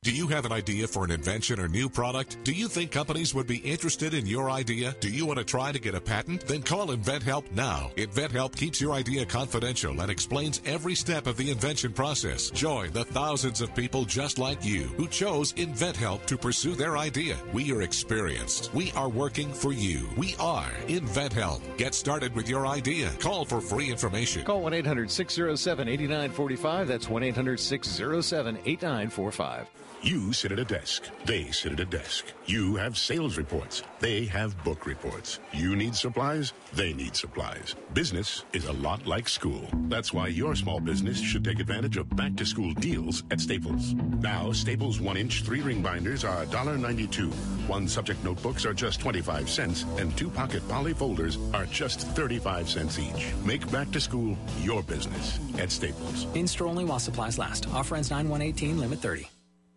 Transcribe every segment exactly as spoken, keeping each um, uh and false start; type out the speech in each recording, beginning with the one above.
Do you have an idea for an invention or new product? Do you think companies would be interested in your idea? Do you want to try to get a patent? Then call InventHelp now. InventHelp keeps your idea confidential and explains every step of the invention process. Join the thousands of people just like you who chose InventHelp to pursue their idea. We are experienced. We are working for you. We are InventHelp. Get started with your idea. Call for free information. Call one eight hundred six oh seven eight nine four five. That's one eight hundred six oh seven eight nine four five. You sit at a desk. They sit at a desk. You have sales reports. They have book reports. You need supplies. They need supplies. Business is a lot like school. That's why your small business should take advantage of back-to-school deals at Staples. Now, Staples one-inch three-ring binders are one dollar ninety-two. One-subject notebooks are just twenty-five cents, and two-pocket poly folders are just thirty-five cents each. Make back-to-school your business at Staples. In-store only while supplies last. Offer ends nine one eighteen, limit thirty.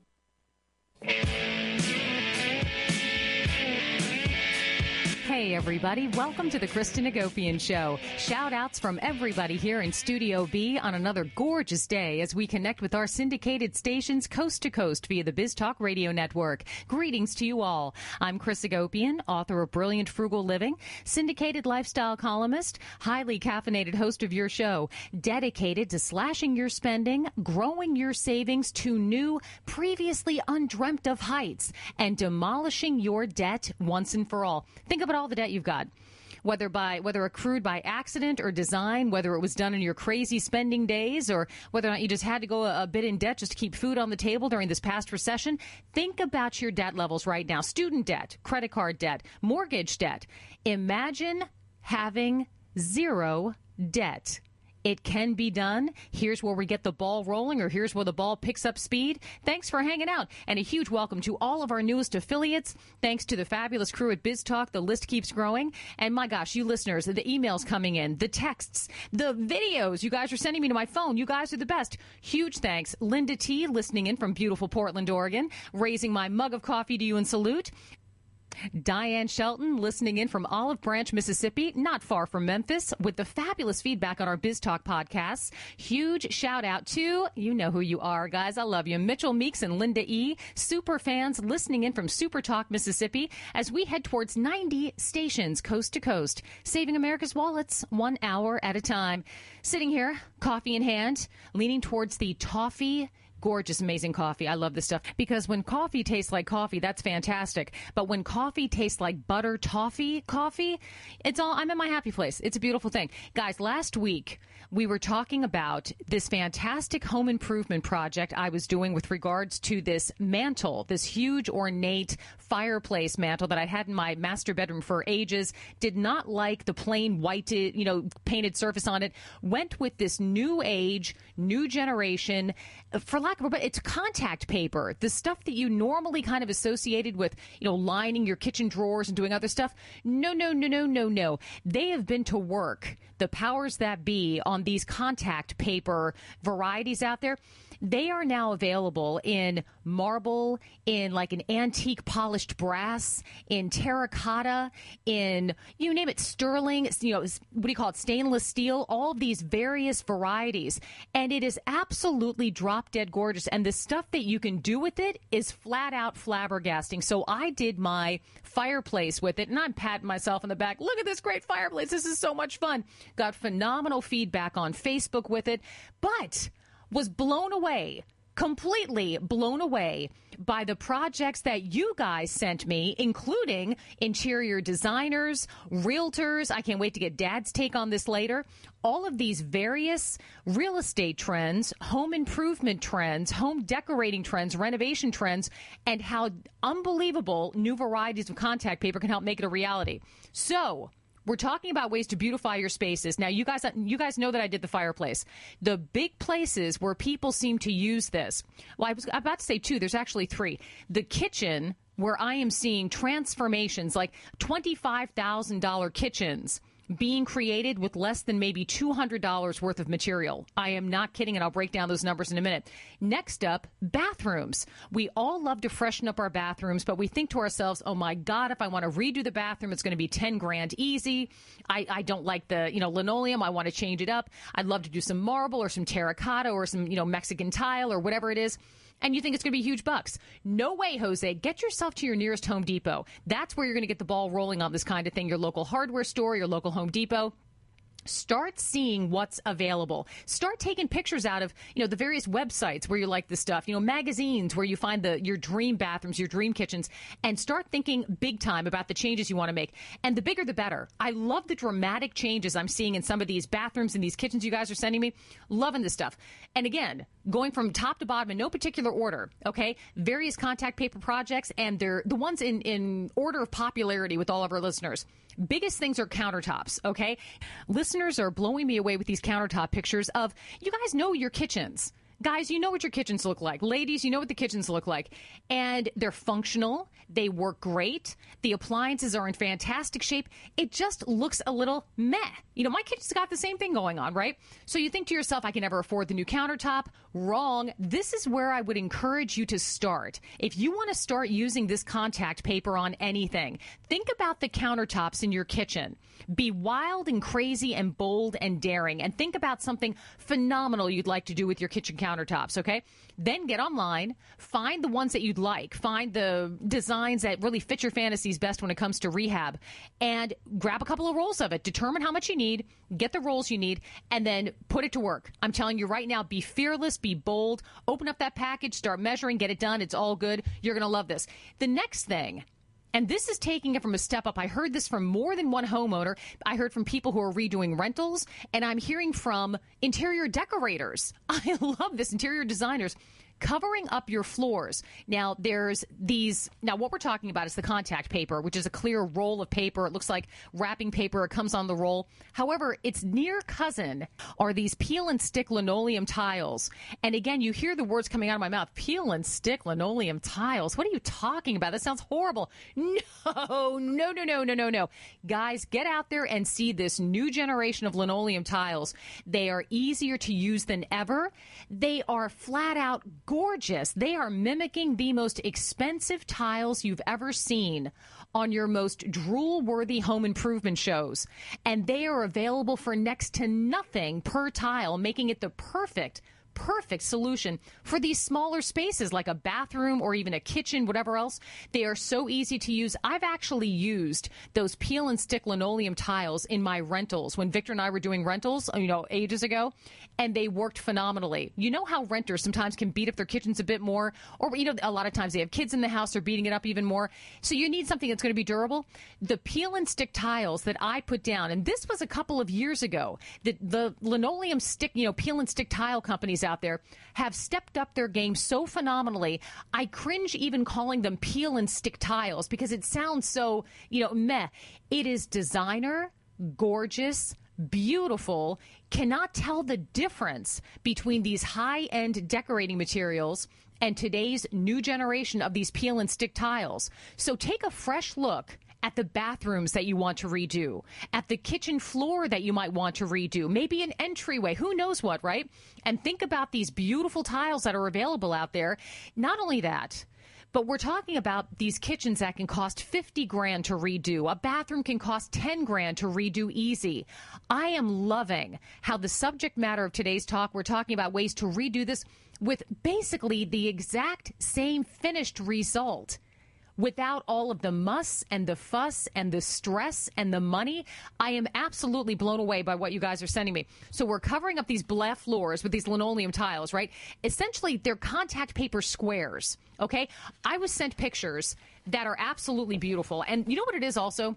Hey, everybody. Welcome to the Kristen Agopian Show. Shout outs from everybody here in Studio B on another gorgeous day as we connect with our syndicated stations coast to coast via the Biz Talk Radio Network. Greetings to you all. I'm Chris Agopian, author of Brilliant Frugal Living, syndicated lifestyle columnist, highly caffeinated host of your show, dedicated to slashing your spending, growing your savings to new, previously undreamt of heights, and demolishing your debt once and for all. Think about all the debt you've got, whether by whether accrued by accident or design, whether it was done in your crazy spending days, or whether or not you just had to go a, a bit in debt just to keep food on the table during this past recession. Think about your debt levels right now. Student debt, credit card debt, mortgage debt. Imagine having zero debt. It can be done. Here's where we get the ball rolling, or here's where the ball picks up speed. Thanks for hanging out, and a huge welcome to all of our newest affiliates. Thanks to the fabulous crew at Biz Talk. The list keeps growing. And my gosh, you listeners, the emails coming in, the texts, the videos you guys are sending me to my phone. You guys are the best. Huge thanks. Linda T, listening in from beautiful Portland, Oregon, raising my mug of coffee to you in salute. Diane Shelton, listening in from Olive Branch, Mississippi, not far from Memphis, with the fabulous feedback on our Biz Talk podcasts. Huge shout out to, you know who you are, guys. I love you. Mitchell Meeks and Linda E., super fans listening in from Super Talk, Mississippi, as we head towards ninety stations coast to coast, saving America's wallets one hour at a time. Sitting here, coffee in hand, leaning towards the toffee. Gorgeous, amazing coffee. I love this stuff because when coffee tastes like coffee, that's fantastic. But when coffee tastes like butter toffee coffee, it's all, I'm in my happy place. It's a beautiful thing. Guys, last week we were talking about this fantastic home improvement project I was doing with regards to this mantle, this huge ornate fireplace mantle that I had in my master bedroom for ages. Did not like the plain white, you know, painted surface on it. Went with this new age, new generation, for lack of a, but it's contact paper, the stuff that you normally kind of associated with, you know, lining your kitchen drawers and doing other stuff. No, no, no, no, no, no. They have been to work, the powers that be, on these contact paper varieties out there. They are now available in marble, in like an antique polished brass, in terracotta, in, you name it, sterling, you know, what do you call it, stainless steel, all of these various varieties. And it is absolutely drop dead gorgeous. And the stuff that you can do with it is flat out flabbergasting. So I did my fireplace with it, and I'm patting myself on the back. Look at this great fireplace. This is so much fun. Got phenomenal feedback on Facebook with it, but was blown away, completely blown away by the projects that you guys sent me, including interior designers, realtors. I can't wait to get Dad's take on this later. All of these various real estate trends, home improvement trends, home decorating trends, renovation trends, and how unbelievable new varieties of contact paper can help make it a reality. So we're talking about ways to beautify your spaces. Now, you guys, you guys know that I did the fireplace. The big places where people seem to use this. Well, I was about to say two. There's actually three. The kitchen, where I am seeing transformations, like twenty-five thousand dollars kitchens being created with less than maybe two hundred dollars worth of material. I am not kidding, and I'll break down those numbers in a minute. Next up, bathrooms. We all love to freshen up our bathrooms, but we think to ourselves, oh my God, if I want to redo the bathroom, it's going to be ten grand easy. I, I don't like the, you know, linoleum. I want to change it up. I'd love to do some marble or some terracotta or some, you know, Mexican tile or whatever it is. and you think it's going to be huge bucks. No way, Jose. Get yourself to your nearest Home Depot. That's where you're going to get the ball rolling on this kind of thing. Your local hardware store, your local Home Depot. Start seeing what's available. Start taking pictures out of, you know, the various websites where you like this stuff, you know, magazines where you find the your dream bathrooms, your dream kitchens, and start thinking big time about the changes you want to make. And the bigger, the better. I love the dramatic changes I'm seeing in some of these bathrooms and these kitchens you guys are sending me. Loving this stuff. And again, going from top to bottom in no particular order, okay? Various contact paper projects, and they're the ones in, in order of popularity with all of our listeners. Biggest things are countertops, okay? Listeners are blowing me away with these countertop pictures of, you guys know your kitchens. Guys, you know what your kitchens look like. Ladies, you know what the kitchens look like. And they're functional. They work great. The appliances are in fantastic shape. It just looks a little meh. You know, my kitchen's got the same thing going on, right? So you think to yourself, I can never afford the new countertop. Wrong. This is where I would encourage you to start. If you want to start using this contact paper on anything, think about the countertops in your kitchen. Be wild and crazy and bold and daring, and think about something phenomenal you'd like to do with your kitchen countertops, okay? Then get online, find the ones that you'd like, find the designs that really fit your fantasies best when it comes to rehab, and grab a couple of rolls of it. Determine how much you need, get the rolls you need, and then put it to work. I'm telling you right now, be fearless, be bold, open up that package, start measuring, get it done. It's all good. You're going to love this. The next thing, and this is taking it from a step up. I heard this from more than one homeowner. I heard from people who are redoing rentals, and I'm hearing from interior decorators. I love this, interior designers. Covering up your floors. Now, there's these, now what we're talking about is the contact paper, which is a clear roll of paper. It looks like wrapping paper. It comes on the roll. However, its near cousin are these peel and stick linoleum tiles. And again, you hear the words coming out of my mouth, peel and stick linoleum tiles. What are you talking about? That sounds horrible. No, no, no, no, no, no, no. Guys, get out there and see this new generation of linoleum tiles. They are easier to use than ever. They are flat out gorgeous. They are mimicking the most expensive tiles you've ever seen on your most drool-worthy home improvement shows. And they are available for next to nothing per tile, making it the perfect perfect solution for these smaller spaces like a bathroom or even a kitchen, whatever else. They are so easy to use. I've actually used those peel and stick linoleum tiles in my rentals when Victor and I were doing rentals, you know, ages ago, and they worked phenomenally. You know how renters sometimes can beat up their kitchens a bit more, or, you know, a lot of times they have kids in the house, they're beating it up even more. So you need something that's going to be durable. The peel and stick tiles that I put down, and this was a couple of years ago, the, the linoleum stick, you know, peel and stick tile companies out there have stepped up their game so phenomenally. I cringe even calling them peel and stick tiles because it sounds so, you know, meh. It is designer, gorgeous, beautiful. Cannot tell the difference between these high-end decorating materials and today's new generation of these peel and stick tiles. So take a fresh look at the bathrooms that you want to redo, at the kitchen floor that you might want to redo, maybe an entryway, who knows what, right? And think about these beautiful tiles that are available out there. Not only that, but we're talking about these kitchens that can cost fifty grand to redo. A bathroom can cost ten grand to redo easy. I am loving how the subject matter of today's talk, we're talking about ways to redo this with basically the exact same finished result, without all of the muss and the fuss and the stress and the money. I am absolutely blown away by what you guys are sending me. So we're covering up these blah floors with these linoleum tiles, right? Essentially, they're contact paper squares, okay? I was sent pictures that are absolutely beautiful. And you know what it is also?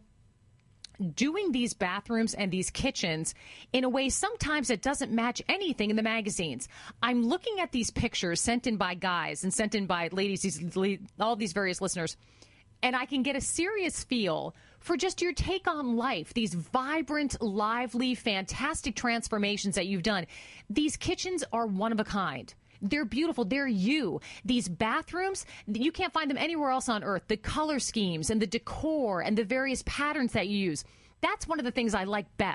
Doing these bathrooms and these kitchens in a way sometimes it doesn't match anything in the magazines. I'm looking at these pictures sent in by guys and sent in by ladies, these, all these various listeners, and I can get a serious feel for just your take on life, these vibrant, lively, fantastic transformations that you've done. These kitchens are one of a kind. They're beautiful. They're you. These bathrooms, you can't find them anywhere else on earth. The color schemes and the decor and the various patterns that you use. That's one of the things I like best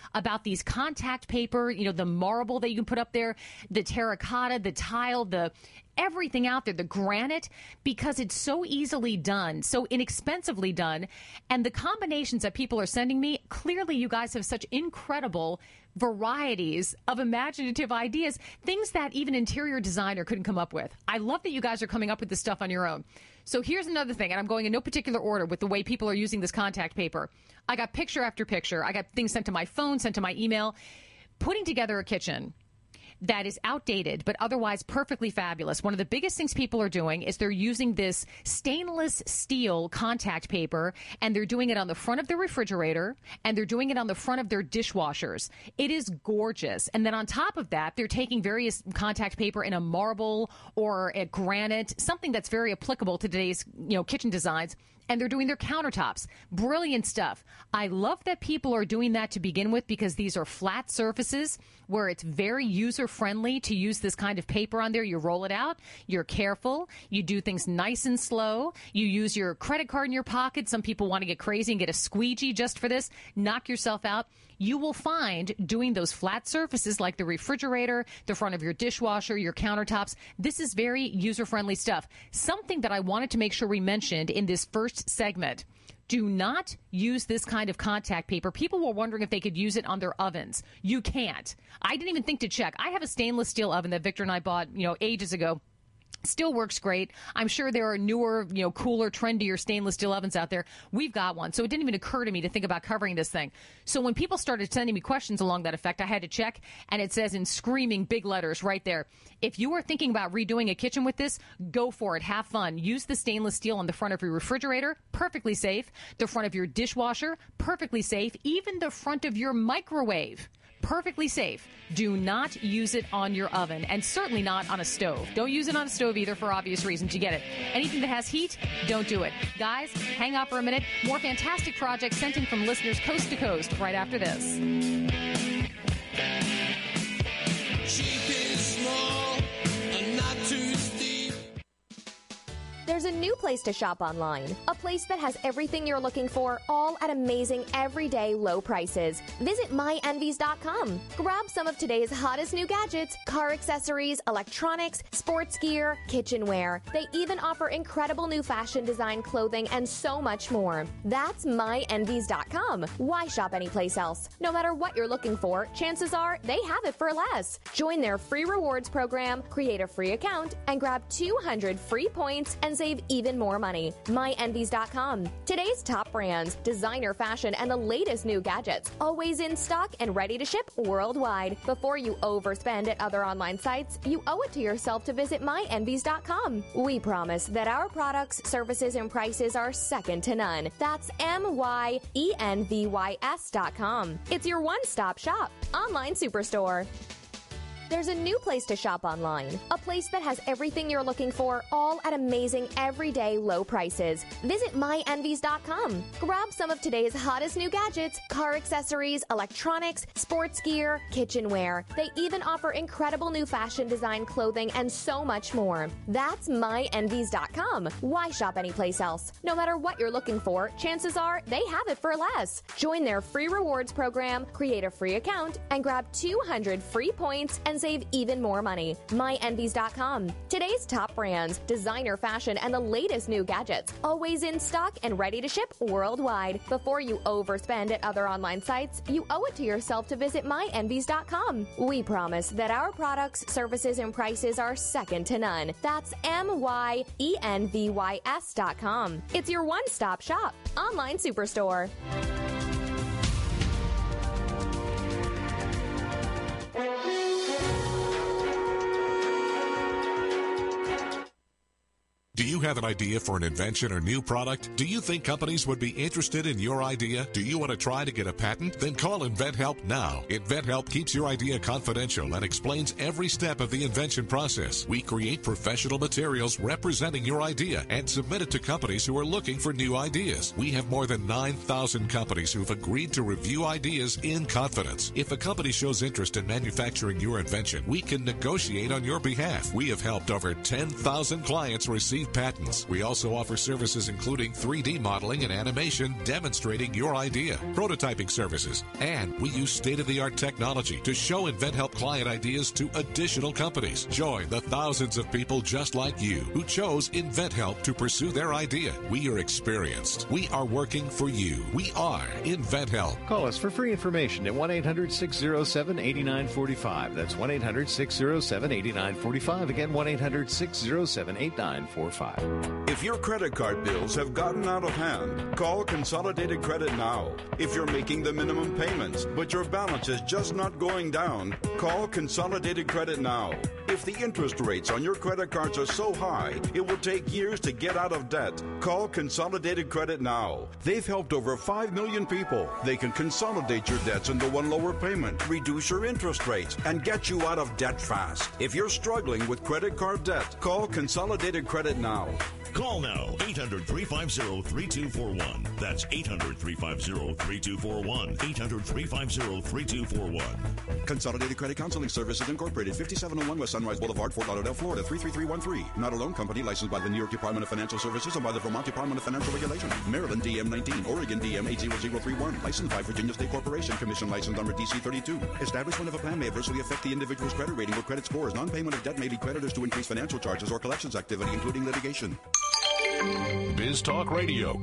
about these contact paper, you know, the marble that you can put up there, the terracotta, the tile, the everything out there, the granite, because it's so easily done, so inexpensively done. And the combinations that people are sending me, clearly you guys have such incredible varieties of imaginative ideas, things that even interior designer couldn't come up with. I love that you guys are coming up with this stuff on your own. So here's another thing, and I'm going in no particular order with the way people are using this contact paper. I got picture after picture. I got things sent to my phone, sent to my email. Putting together a kitchen that is outdated, but otherwise perfectly fabulous. One of the biggest things people are doing is they're using this stainless steel contact paper, and they're doing it on the front of their refrigerator, and they're doing it on the front of their dishwashers. It is gorgeous. And then on top of that, they're taking various contact paper in a marble or a granite, something that's very applicable to today's, you know, kitchen designs, and they're doing their countertops. Brilliant stuff. I love that people are doing that to begin with, because these are flat surfaces where it's very user-friendly to use this kind of paper on there. You roll it out. You're careful. You do things nice and slow. You use your credit card in your pocket. Some people want to get crazy and get a squeegee just for this. Knock yourself out. You will find doing those flat surfaces like the refrigerator, the front of your dishwasher, your countertops. This is very user-friendly stuff. Something that I wanted to make sure we mentioned in this first segment. Do not use this kind of contact paper. People were wondering if they could use it on their ovens. You can't. I didn't even think to check. I have a stainless steel oven that Victor and I bought, you know, ages ago. Still works great. I'm sure there are newer, you know, cooler, trendier stainless steel ovens out there. We've got one. So it didn't even occur to me to think about covering this thing. So when people started sending me questions along that effect, I had to check, and it says in screaming big letters right there, if you are thinking about redoing a kitchen with this, go for it. Have fun. Use the stainless steel on the front of your refrigerator, perfectly safe. The front of your dishwasher, perfectly safe. Even the front of your microwave. Perfectly safe. Do not use it on your oven, and certainly not on a stove. Don't use it on a stove either, for obvious reasons. You get it. Anything that has heat, don't do it. Guys, hang out for a minute. More fantastic projects sent in from listeners coast to coast right after this. Cheap is small and not too steep. There's a new place to shop online. A place that has everything you're looking for, all at amazing, everyday low prices. Visit my envies dot com. Grab some of today's hottest new gadgets, car accessories, electronics, sports gear, kitchenware. They even offer incredible new fashion design clothing and so much more. That's my envies dot com. Why shop anyplace else? No matter what you're looking for, chances are they have it for less. Join their free rewards program, create a free account, and grab two hundred free points and save even more money. my envies dot com. Today's top brands, designer fashion, and the latest new gadgets. Always in stock and ready to ship worldwide. Before you overspend at other online sites, you owe it to yourself to visit my envies dot com. We promise that our products, services, and prices are second to none. That's M Y E N V Y S dot com. It's your one-stop shop. Online superstore. There's a new place to shop online. A place that has everything you're looking for, all at amazing, everyday low prices. Visit my envies dot com. Grab some of today's hottest new gadgets, car accessories, electronics, sports gear, kitchenware. They even offer incredible new fashion design clothing and so much more. That's my envies dot com. Why shop anyplace else? No matter what you're looking for, chances are they have it for less. Join their free rewards program, create a free account, and grab two hundred free points and save even more money. my envies dot com. Today's top brands, designer fashion, and the latest new gadgets. Always in stock and ready to ship worldwide. Before you overspend at other online sites, you owe it to yourself to visit my envies dot com. We promise that our products, services, and prices are second to none. That's M Y E N V Y S dot com. It's your one-stop shop. Online superstore. Do you have an idea for an invention or new product? Do you think companies would be interested in your idea? Do you want to try to get a patent? Then call InventHelp now. InventHelp keeps your idea confidential and explains every step of the invention process. We create professional materials representing your idea and submit it to companies who are looking for new ideas. We have more than nine thousand companies who've agreed to review ideas in confidence. If a company shows interest in manufacturing your invention, we can negotiate on your behalf. We have helped over ten thousand clients receive exclusive patents. We also offer services including three D modeling and animation demonstrating your idea, prototyping services, and we use state-of-the-art technology to show InventHelp client ideas to additional companies. Join the thousands of people just like you who chose InventHelp to pursue their idea. We are experienced. We are working for you. We are InventHelp. Call us for free information at one eight hundred six oh seven eight nine four five. That's one eight hundred six oh seven eight nine four five. Again, one eight hundred six oh seven eight nine four five. If your credit card bills have gotten out of hand, call Consolidated Credit now. If you're making the minimum payments, but your balance is just not going down, call Consolidated Credit now. If the interest rates on your credit cards are so high, it will take years to get out of debt. Call Consolidated Credit now. They've helped over five million people. They can consolidate your debts into one lower payment, reduce your interest rates, and get you out of debt fast. If you're struggling with credit card debt, call Consolidated Credit now. Call now, eight hundred, three five zero, three two four one. That's eight hundred, three five zero, three two four one. eight hundred, three five zero, three two four one. Consolidated Credit Counseling Services Incorporated, fifty-seven oh one West Sunrise Boulevard, Fort Lauderdale, Florida, three three three one three. Not a loan company licensed by the New York Department of Financial Services and by the Vermont Department of Financial Regulation. Maryland D M nineteen, Oregon D M eight zero zero three one. Licensed by Virginia State Corporation, Commission licensed number D C thirty-two. Establishment of a plan may adversely affect the individual's credit rating or credit scores. Non-payment of debt may lead creditors to increase financial charges or collections activity, including litigation. Biz Talk Radio.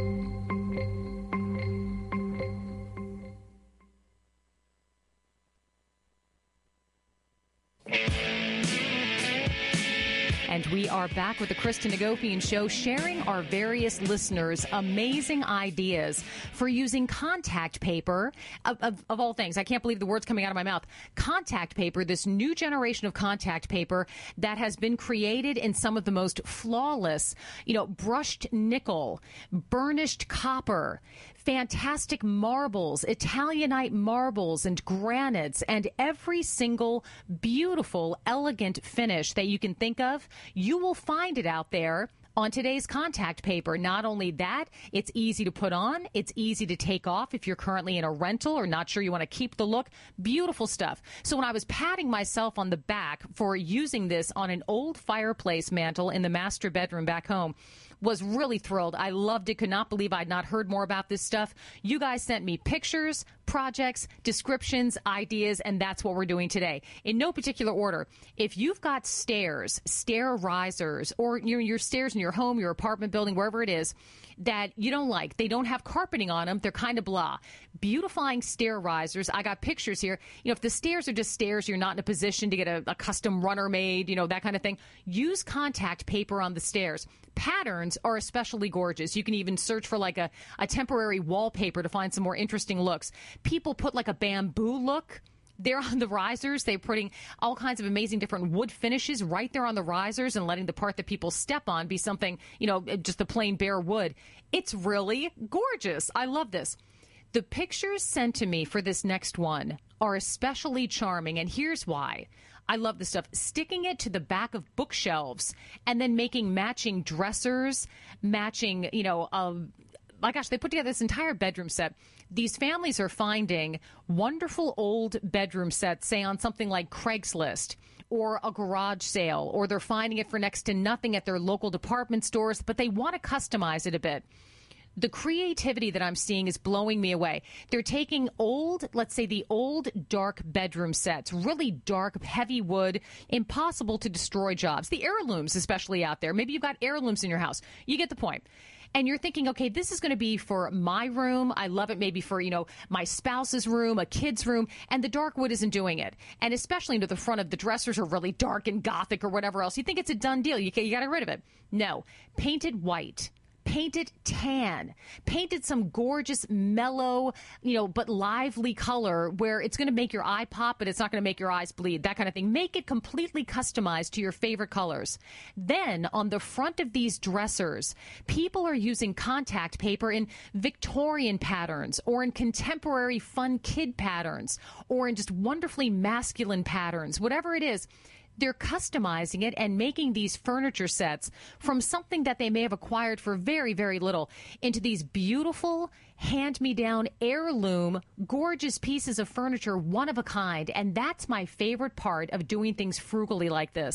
And we are back with the Kristen Hagopian Show, sharing our various listeners' amazing ideas for using contact paper, of, of, of all things. I can't believe the words coming out of my mouth. Contact paper, this new generation of contact paper that has been created in some of the most flawless, you know, brushed nickel, burnished copper, fantastic marbles, Italianite marbles and granites, and every single beautiful, elegant finish that you can think of. You will find it out there on today's contact paper. Not only that, it's easy to put on. It's easy to take off if you're currently in a rental or not sure you want to keep the look. Beautiful stuff. So when I was patting myself on the back for using this on an old fireplace mantle in the master bedroom back home, was really thrilled. I loved it. Could not believe I'd not heard more about this stuff. You guys sent me pictures, projects, descriptions, ideas, and that's what we're doing today. In no particular order. If you've got stairs, stair risers, or your, your stairs in your home, your apartment building, wherever it is, that you don't like, they don't have carpeting on them, they're kind of blah. Beautifying stair risers. I got pictures here. You know, if the stairs are just stairs, you're not in a position to get a, a custom runner made, you know, that kind of thing. Use contact paper on the stairs. Patterns are especially gorgeous. You can even search for like a, a temporary wallpaper to find some more interesting looks. People put like a bamboo look there on the risers. They're putting all kinds of amazing different wood finishes right there on the risers and letting the part that people step on be something, you know, just the plain bare wood. It's really gorgeous. I love this. The pictures sent to me for this next one are especially charming, and here's why. I love this stuff. Sticking it to the back of bookshelves and then making matching dressers, matching, you know, um, my gosh, they put together this entire bedroom set. These families are finding wonderful old bedroom sets, say on something like Craigslist or a garage sale, or they're finding it for next to nothing at their local department stores, but they want to customize it a bit. The creativity that I'm seeing is blowing me away. They're taking old, let's say the old dark bedroom sets, really dark, heavy wood, impossible to destroy jobs. The heirlooms especially out there. Maybe you've got heirlooms in your house. You get the point. And you're thinking, okay, this is going to be for my room. I love it. Maybe for, you know, my spouse's room, a kid's room. And the dark wood isn't doing it. And especially into the front of the dressers are really dark and gothic or whatever else. You think it's a done deal. You, you got rid of it. No. Painted white. Painted tan, painted some gorgeous, mellow, you know, but lively color where it's going to make your eye pop, but it's not going to make your eyes bleed, that kind of thing. Make it completely customized to your favorite colors. Then on the front of these dressers, people are using contact paper in Victorian patterns or in contemporary fun kid patterns or in just wonderfully masculine patterns, whatever it is. They're customizing it and making these furniture sets from something that they may have acquired for very, very little into these beautiful, hand-me-down, heirloom, gorgeous pieces of furniture, one of a kind. And that's my favorite part of doing things frugally like this.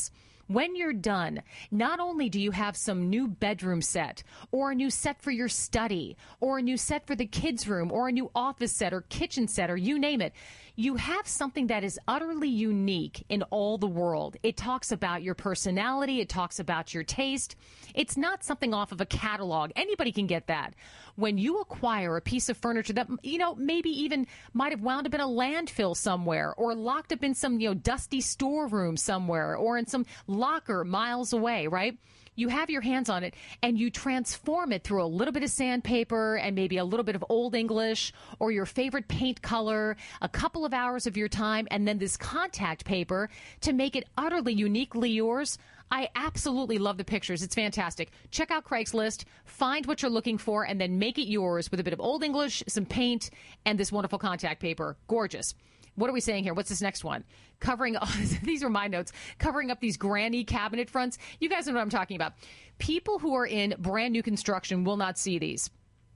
When you're done, not only do you have some new bedroom set or a new set for your study or a new set for the kids' room or a new office set or kitchen set or you name it, you have something that is utterly unique in all the world. It talks about your personality. It talks about your taste. It's not something off of a catalog. Anybody can get that. When you acquire a piece of furniture that, you know, maybe even might have wound up in a landfill somewhere or locked up in some, you know, dusty storeroom somewhere or in some locker miles away, right? You have your hands on it and you transform it through a little bit of sandpaper and maybe a little bit of Old English or your favorite paint color, a couple of hours of your time, and then this contact paper to make it utterly uniquely yours. I absolutely love the pictures. It's fantastic. Check out Craigslist, find what you're looking for, and then make it yours with a bit of Old English, some paint, and this wonderful contact paper. Gorgeous. What are we saying here? What's this next one? Covering, oh, these are my notes, covering up these granny cabinet fronts. You guys know what I'm talking about. People who are in brand new construction will not see these.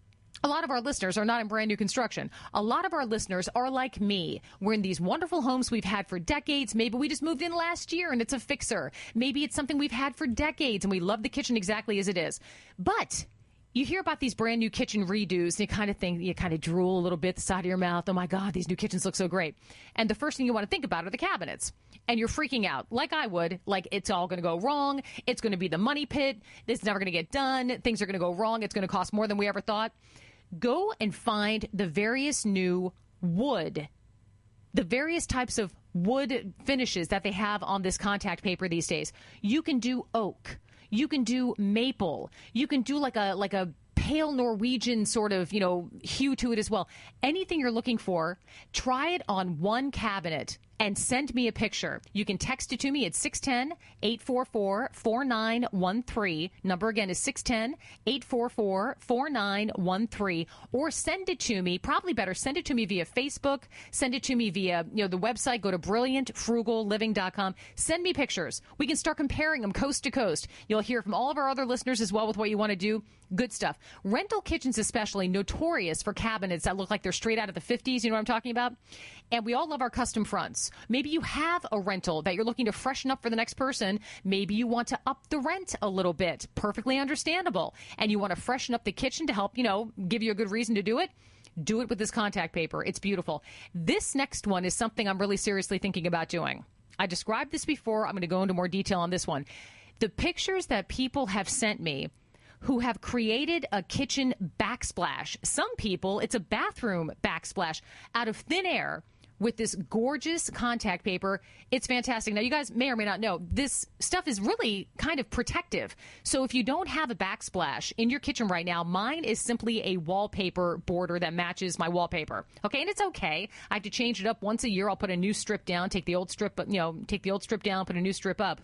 A lot of our listeners are not in brand new construction. A lot of our listeners are like me. We're in these wonderful homes we've had for decades. Maybe we just moved in last year and it's a fixer. Maybe it's something we've had for decades and we love the kitchen exactly as it is. But you hear about these brand new kitchen redos and you kind of think, you kind of drool a little bit the side of your mouth. Oh my God, these new kitchens look so great. And the first thing you want to think about are the cabinets. And you're freaking out like I would, like it's all going to go wrong. It's going to be the money pit. It's never going to get done. Things are going to go wrong. It's going to cost more than we ever thought. Go and find the various new wood, the various types of wood finishes that they have on this contact paper these days. You can do oak. You can do maple. You can do like a like a pale Norwegian sort of, you know, hue to it as well. Anything you're looking for, try it on one cabinet and send me a picture. You can text it to me at six one zero, eight four four, four nine one three. Number again is six one zero, eight four four, four nine one three. Or send it to me, probably better, send it to me via Facebook. Send it to me via, you know, the website. Go to brilliant frugal living dot com. Send me pictures. We can start comparing them coast to coast. You'll hear from all of our other listeners as well with what you want to do. Good stuff. Rental kitchens especially, notorious for cabinets that look like they're straight out of the fifties. You know what I'm talking about? And we all love our custom fronts. Maybe you have a rental that you're looking to freshen up for the next person. Maybe you want to up the rent a little bit. Perfectly understandable. And you want to freshen up the kitchen to help, you know, give you a good reason to do it. Do it with this contact paper. It's beautiful. This next one is something I'm really seriously thinking about doing. I described this before. I'm going to go into more detail on this one. The pictures that people have sent me who have created a kitchen backsplash. Some people, it's a bathroom backsplash out of thin air with this gorgeous contact paper. It's fantastic. Now, you guys may or may not know, this stuff is really kind of protective. So if you don't have a backsplash in your kitchen right now, mine is simply a wallpaper border that matches my wallpaper. Okay, and it's okay. I have to change it up once a year. I'll put a new strip down, take the old strip, you know, take the old strip down, put a new strip up.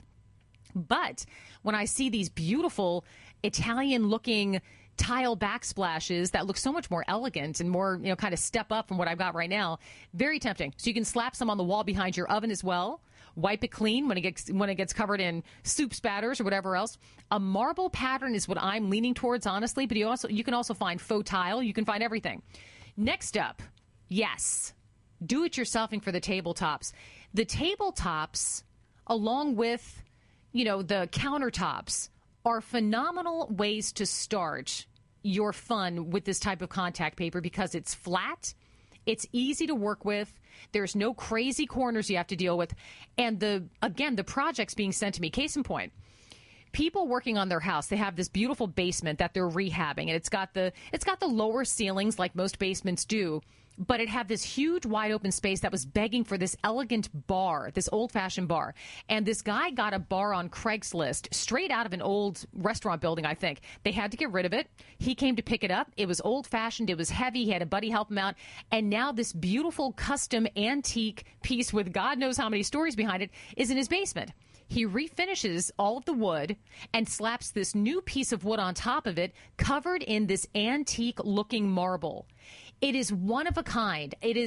But when I see these beautiful Italian-looking tile backsplashes that look so much more elegant and more, you know, kind of step up from what I've got right now, very tempting. So you can slap some on the wall behind your oven as well. Wipe it clean when it gets when it gets covered in soup spatters or whatever else. A marble pattern is what I'm leaning towards, honestly. But you also you can also find faux tile. You can find everything. Next up, yes, do-it-yourselfing for the tabletops. The tabletops, along with, you know, the countertops, are phenomenal ways to start your fun with this type of contact paper because it's flat, it's easy to work with, there's no crazy corners you have to deal with, and the again, the projects being sent to me, case in point, people working on their house, they have this beautiful basement that they're rehabbing, and it's got the it's got the lower ceilings like most basements do, but it had this huge wide open space that was begging for this elegant bar, this old-fashioned bar. And this guy got a bar on Craigslist straight out of an old restaurant building, I think. They had to get rid of it. He came to pick it up. It was old-fashioned. It was heavy. He had a buddy help him out. And now this beautiful custom antique piece with God knows how many stories behind it is in his basement. He refinishes all of the wood and slaps this new piece of wood on top of it, covered in this antique-looking marble. It is one of a kind. It is,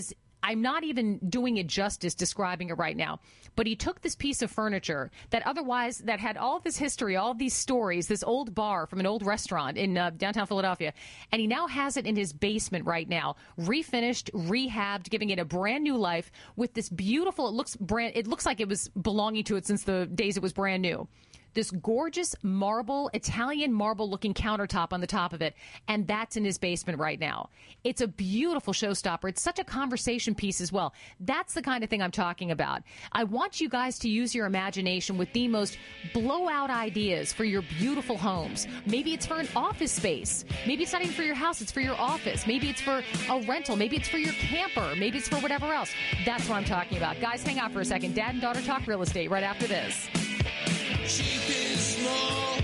I'm not even doing it justice describing it right now. But he took this piece of furniture that otherwise, that had all this history, all these stories, this old bar from an old restaurant in uh, downtown Philadelphia, and he now has it in his basement right now, refinished, rehabbed, giving it a brand new life with this beautiful, it looks brand, it looks like it was belonging to it since the days it was brand new. This gorgeous marble, Italian marble-looking countertop on the top of it, and that's in his basement right now. It's a beautiful showstopper. It's such a conversation piece as well. That's the kind of thing I'm talking about. I want you guys to use your imagination with the most blowout ideas for your beautiful homes. Maybe it's for an office space. Maybe it's not even for your house. It's for your office. Maybe it's for a rental. Maybe it's for your camper. Maybe it's for whatever else. That's what I'm talking about. Guys, hang out for a second. Dad and daughter talk real estate right after this. Cheap is small.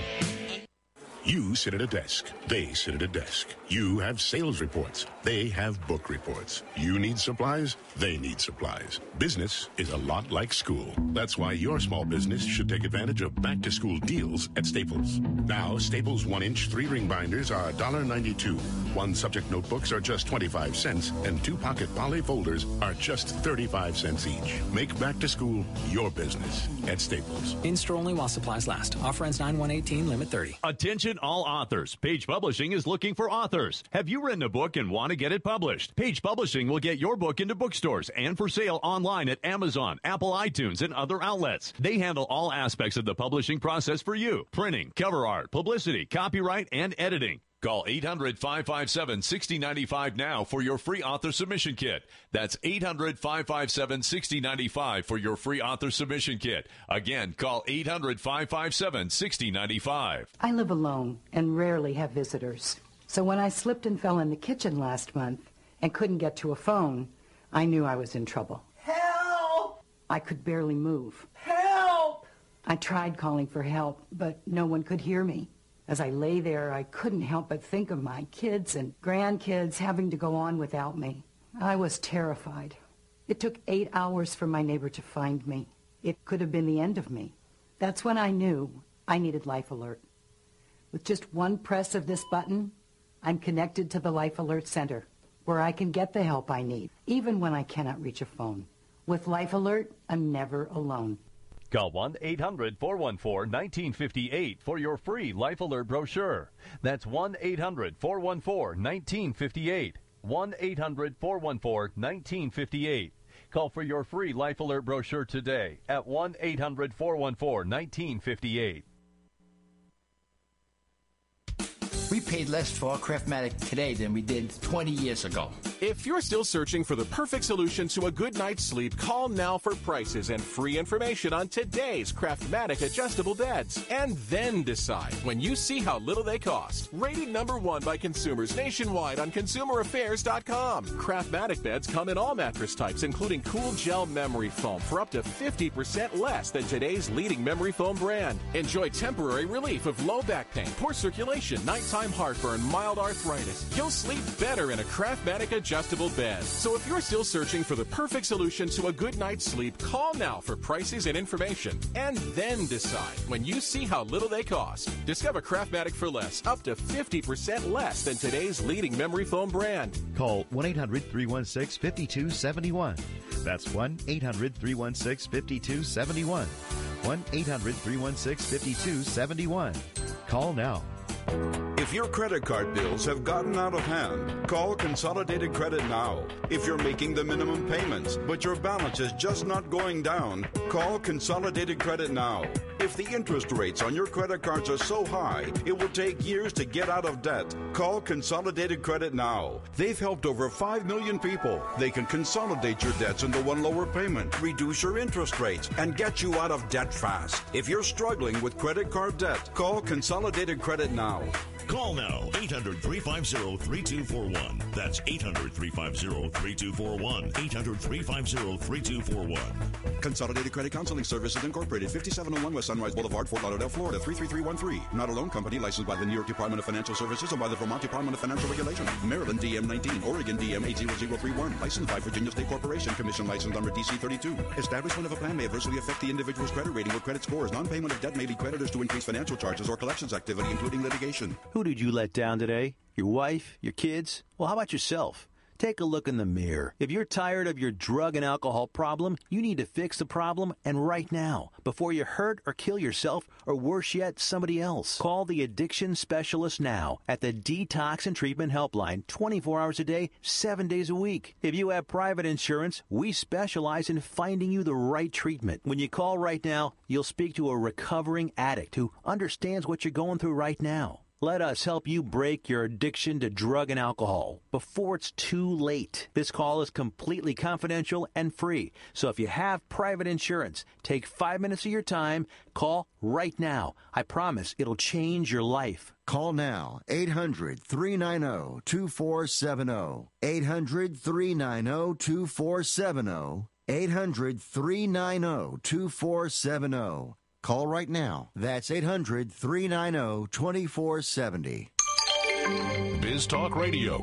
You sit at a desk. They sit at a desk. You have sales reports. They have book reports. You need supplies. They need supplies. Business is a lot like school. That's why your small business should take advantage of back-to-school deals at Staples. Now, Staples one-inch three-ring binders are one dollar ninety-two. One-subject notebooks are just twenty-five cents, and two-pocket poly folders are just thirty-five cents each. Make back-to-school your business at Staples. In-store only while supplies last. Offer ends nine one eighteen, limit thirty. Attention all authors. Page Publishing is looking for authors. Have you written a book and want to get it published? Page Publishing will get your book into bookstores and for sale online at Amazon, Apple iTunes, and other outlets. They handle all aspects of the publishing process for you. Printing, cover art, publicity, copyright, and editing. Call eight hundred, five five seven, six zero nine five now for your free author submission kit. That's eight hundred, five five seven, six zero nine five for your free author submission kit. Again, call eight hundred, five five seven, six zero nine five. I live alone and rarely have visitors. So when I slipped and fell in the kitchen last month and couldn't get to a phone, I knew I was in trouble. Help! I could barely move. Help! I tried calling for help, but no one could hear me. As I lay there, I couldn't help but think of my kids and grandkids having to go on without me. I was terrified. It took eight hours for my neighbor to find me. It could have been the end of me. That's when I knew I needed Life Alert. With just one press of this button, I'm connected to the Life Alert Center, where I can get the help I need, even when I cannot reach a phone. With Life Alert, I'm never alone. Call one eight hundred, four one four, one nine five eight for your free Life Alert brochure. That's one eight hundred, four one four, one nine five eight. one eight hundred, four one four, one nine five eight. Call for your free Life Alert brochure today at one eight hundred, four one four, one nine five eight. We paid less for our Craftmatic today than we did twenty years ago. If you're still searching for the perfect solution to a good night's sleep, call now for prices and free information on today's Craftmatic adjustable beds. And then decide when you see how little they cost. Rated number one by consumers nationwide on consumer affairs dot com. Craftmatic beds come in all mattress types, including cool gel memory foam for up to fifty percent less than today's leading memory foam brand. Enjoy temporary relief of low back pain, poor circulation, nighttime heartburn, mild arthritis. You'll sleep better in a Craftmatic adjustable bed. So if you're still searching for the perfect solution to a good night's sleep, call now for prices and information. And then decide when you see how little they cost. Discover Craftmatic for less, up to fifty percent less than today's leading memory foam brand. Call one eight hundred, three one six, five two seven one. That's one eight hundred, three one six, five two seven one. one eight hundred, three one six, five two seven one. Call now. If your credit card bills have gotten out of hand, call Consolidated Credit now. If you're making the minimum payments, but your balance is just not going down, call Consolidated Credit now. If the interest rates on your credit cards are so high, it will take years to get out of debt. Call Consolidated Credit now. They've helped over five million people. They can consolidate your debts into one lower payment, reduce your interest rates, and get you out of debt fast. If you're struggling with credit card debt, call Consolidated Credit now. Call now, eight hundred, three five zero, three two four one. That's eight hundred, three five zero, three two four one. eight hundred, three five zero, three two four one. Consolidated Credit Counseling Services Incorporated, fifty-seven oh one West Sunrise Boulevard, Fort Lauderdale, Florida, three three three one three. Not a loan company licensed by the New York Department of Financial Services and by the Vermont Department of Financial Regulation. Maryland D M nineteen, Oregon D M eight zero zero three one. Licensed by Virginia State Corporation. Commission license number D C thirty-two. Establishment of a plan may adversely affect the individual's credit rating or credit scores. Non-payment of debt may lead creditors to increase financial charges or collections activity, including litigation. Who did you let down today? Your wife? Your kids? Well, how about yourself? Take a look in the mirror. If you're tired of your drug and alcohol problem, you need to fix the problem, and right now, before you hurt or kill yourself, or worse yet, somebody else. Call the addiction specialist now at the Detox and Treatment Helpline, twenty-four hours a day, seven days a week. If you have private insurance, we specialize in finding you the right treatment. When you call right now, you'll speak to a recovering addict who understands what you're going through right now. Let us help you break your addiction to drug and alcohol before it's too late. This call is completely confidential and free. So if you have private insurance, take five minutes of your time. Call right now. I promise it'll change your life. Call now, eight hundred, three nine zero, two four seven zero. eight hundred, three nine zero, two four seven zero. eight hundred, three nine zero, two four seven zero. Call right now. That's eight hundred, three nine zero, two four seven zero. Biz Talk Radio.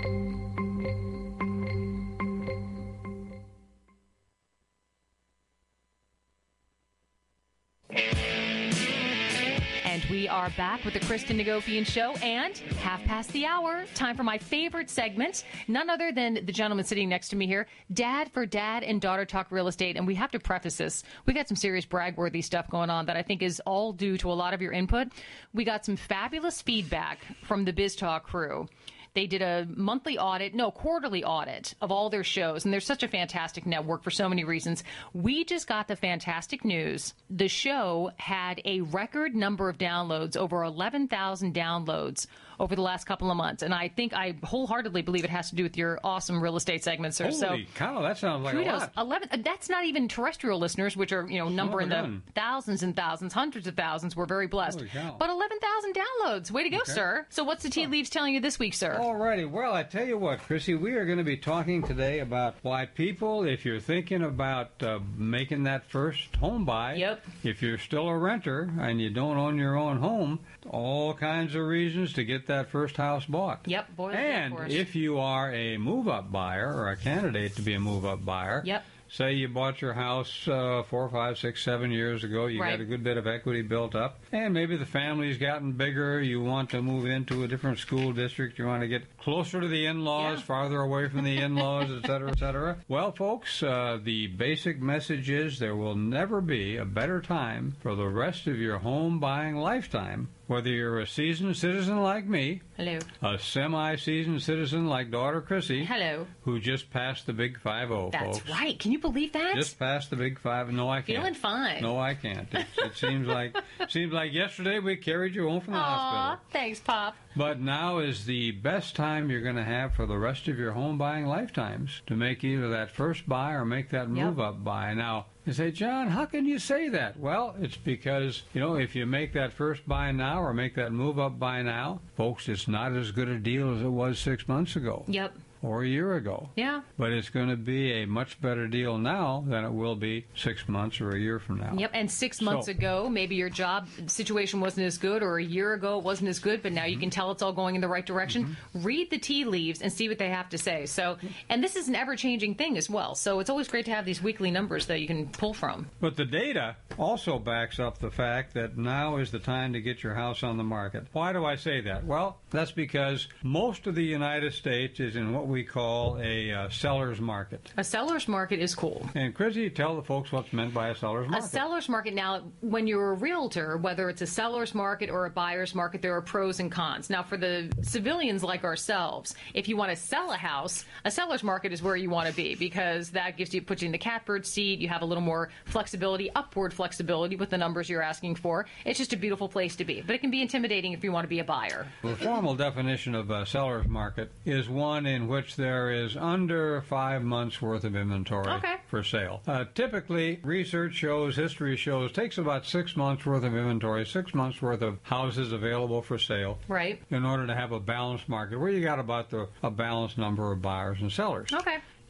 And we are back with the Kristen Nagopian Show, and half past the hour. Time for my favorite segment, none other than the gentleman sitting next to me here, Dad for Dad and Daughter Talk Real Estate. And we have to preface this. We got some serious brag-worthy stuff going on that I think is all due to a lot of your input. We got some fabulous feedback from the Biz Talk crew. They did a monthly audit, no, quarterly audit of all their shows. And they're such a fantastic network for so many reasons. We just got the fantastic news. The show had a record number of downloads, over eleven thousand downloads over the last couple of months. And I think I wholeheartedly believe it has to do with your awesome real estate segment, sir. Holy so, cow, that sounds like kudos. a lot. eleven, that's not even terrestrial listeners, which are, you know, number in the done. thousands and thousands, hundreds of thousands. We're very blessed. Holy cow. But eleven thousand downloads. Way to go, Okay. sir. So what's the tea leaves telling you this week, sir? Alrighty, well, I tell you what, Chrissy, we are going to be talking today about why people, if you're thinking about uh, making that first home buy, Yep. if you're still a renter and you don't own your own home, all kinds of reasons to get that first house bought. Yep, boy, And if you are a move-up buyer or a candidate to be a move-up buyer, Yep. say you bought your house uh, four, five, six, seven years ago, you Right. got a good bit of equity built up, and maybe the family's gotten bigger, you want to move into a different school district, you want to get closer to the in-laws, Yeah. farther away from the in-laws, et cetera, et cetera. Well, folks, uh, the basic message is there will never be a better time for the rest of your home buying lifetime, whether you're a seasoned citizen like me, Hello. a semi-seasoned citizen like daughter Chrissy, Hello. who just passed the big five oh, That's folks. right. Can you believe that? Just passed the big five. No, I can't. Feeling fine. No, I can't. It, it seems like seems like yesterday we carried you home from the Aw, hospital. thanks, Pop. But now is the best time you're going to have for the rest of your home buying lifetimes to make either that first buy or make that move up buy. Now, you say, John, how can you say that? Well, it's because, you know, if you make that first buy now or make that move up buy now, folks, it's not as good a deal as it was six months ago. Yep. Or a year ago. Yeah. But it's going to be a much better deal now than it will be six months or a year from now. Yep, and six months So- ago, maybe your job situation wasn't as good, or a year ago it wasn't as good, but now you can tell it's all going in the right direction. Read the tea leaves and see what they have to say. So, and this is an ever-changing thing as well, so it's always great to have these weekly numbers that you can pull from. But the data also backs up the fact that now is the time to get your house on the market. Why do I say that? Well, that's because most of the United States is in what we call a uh, seller's market. A seller's market is cool. And Chrissy, tell the folks what's meant by a seller's A market. seller's market, now, when you're a realtor, whether it's a seller's market or a buyer's market, there are pros and cons. Now, for the civilians like ourselves, if you want to sell a house, a seller's market is where you want to be, because that gives you, puts you in the catbird seat. You have a little more flexibility, upward flexibility with the numbers you're asking for. It's just a beautiful place to be. But it can be intimidating if you want to be a buyer. The formal definition of a seller's market is one in which there is under five months worth of inventory Okay. for sale. Uh, typically, research shows, history shows, takes about six months worth of inventory, six months worth of houses available for sale. Right. In order to have a balanced market where you got about the, a balanced number of buyers and sellers. Okay.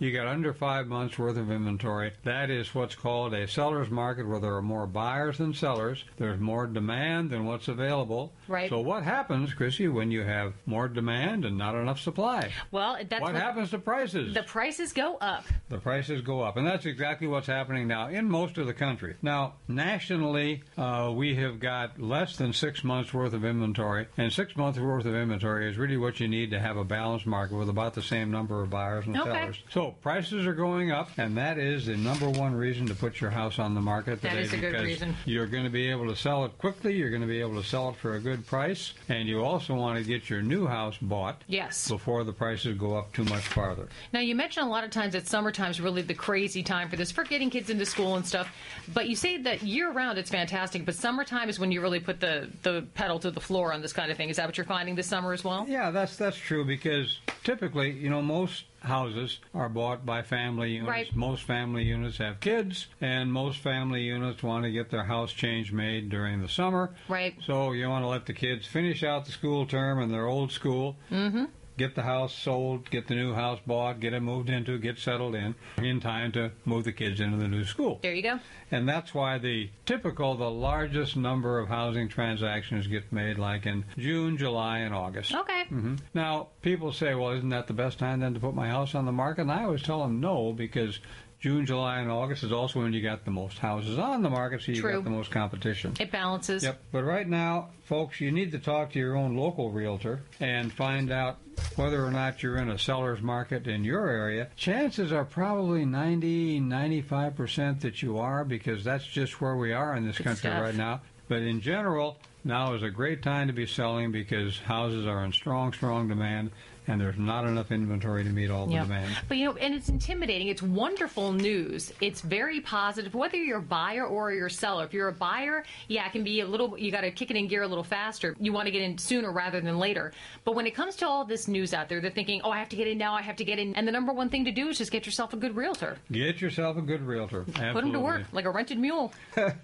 You got under five months worth of inventory. That is what's called a seller's market, where there are more buyers than sellers. There's more demand than what's available. Right. So what happens, Chrissy, when you have more demand and not enough supply? Well, that's what, what happens to prices? The prices go up. The prices go up, and that's exactly what's happening now in most of the country. Now, nationally, uh, we have got less than six months worth of inventory, and six months worth of inventory is really what you need to have a balanced market with about the same number of buyers and okay. sellers. So prices are going up, and that is the number one reason to put your house on the market today. That is a because good reason. You're going to be able to sell it quickly. You're going to be able to sell it for a good price, and you also want to get your new house bought yes. before the prices go up too much farther. Now, you mentioned a lot of times that summertime is really the crazy time for this, for getting kids into school and stuff. But you say that year-round it's fantastic, but summertime is when you really put the, the pedal to the floor on this kind of thing. Is that what you're finding this summer as well? Yeah, that's that's true, because typically, you know, most houses are bought by family units. Right. Most family units have kids, and most family units want to get their house change made during the summer. Right. So you want to let the kids finish out the school term in their old school. Mm-hmm. Get the house sold, get the new house bought, get it moved into, get settled in, in time to move the kids into the new school. There you go. And that's why the typical, the largest number of housing transactions get made like in June, July, and August. Okay. Mm-hmm. Now, people say, well, isn't that the best time then to put my house on the market? And I always tell them no, because June, July, and August is also when you got the most houses on the market, so you True. got the most competition. It balances. Yep. But right now, folks, you need to talk to your own local realtor and find out whether or not you're in a seller's market in your area. Chances are probably ninety, ninety-five percent that you are, because that's just where we are in this Good country stuff. right now. But in general, now is a great time to be selling, because houses are in strong, strong demand, and there's not enough inventory to meet all the Yeah. demand. But, you know, and it's intimidating. It's wonderful news. It's very positive, whether you're a buyer or you're a seller. If you're a buyer, yeah, it can be a little, you got to kick it in gear a little faster. You want to get in sooner rather than later. But when it comes to all this news out there, they're thinking, oh, I have to get in now, I have to get in. And the number one thing to do is just get yourself a good realtor. Get yourself a good realtor. Absolutely. Put them to work like a rented mule.